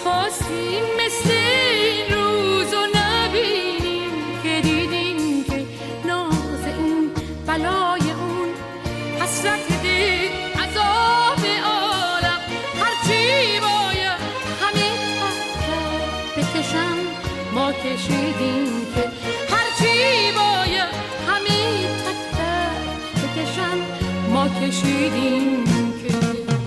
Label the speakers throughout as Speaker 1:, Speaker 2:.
Speaker 1: میخواستیم مثل این روزو نبینیم که دیدیم که ناز این بلای اون حسرت دل عذاب عالم هرچی باید همه تحت بکشم ما کشیدیم که هرچی باید همه تحت بکشم ما کشیدیم که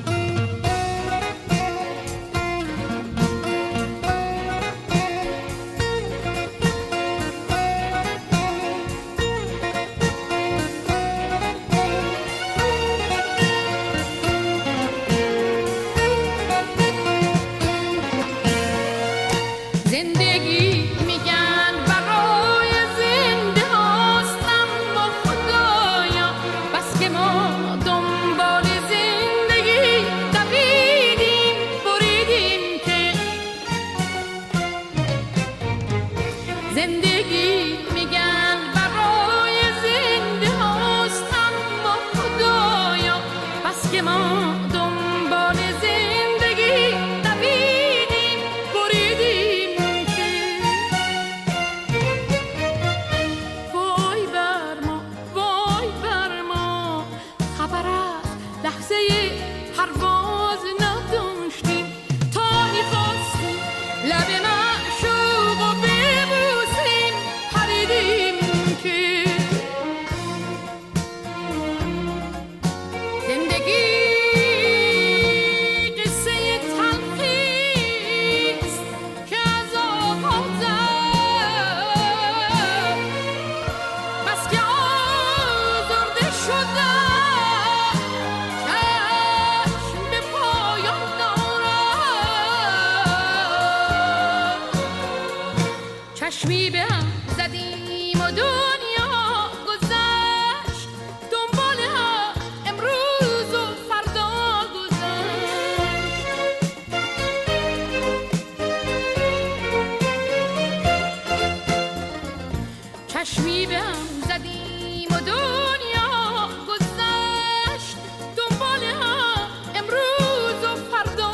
Speaker 1: چشمی به هم زدیم و دنیا گذشت دنبال هم امروز و فردا گذشت چشمی به هم زدیم و دنیا گذشت دنبال هم امروز و فردا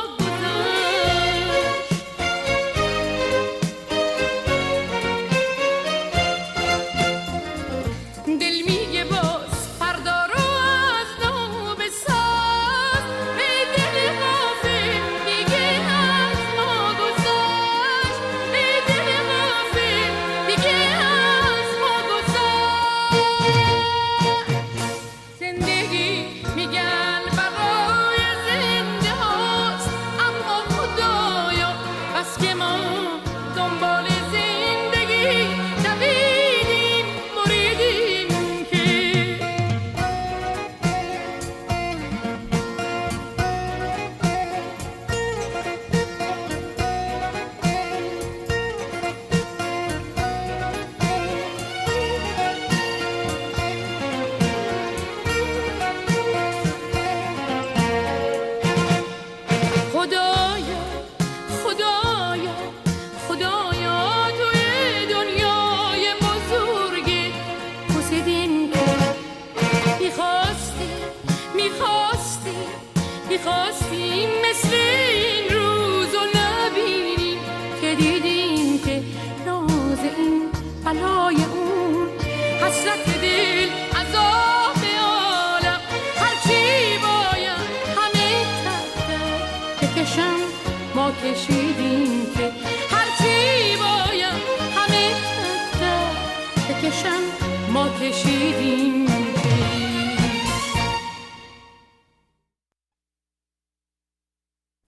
Speaker 1: میخواستیم مثل این روزو نبینیم که دیدیم که ناز این بلای اون حسرت دل عذاب عالم هرچی باید همه تحت بکشم ما کشیدیم که هرچی باید همه تحت بکشم ما کشیدیم که